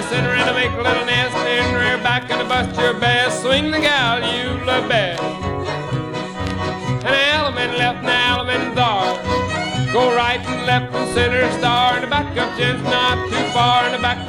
center and to make a little nest in the rear back and to bust your best. Swing the gal you love best. An element left and an element dar. Go right and left and center star. And the back up chin's not too far. And the back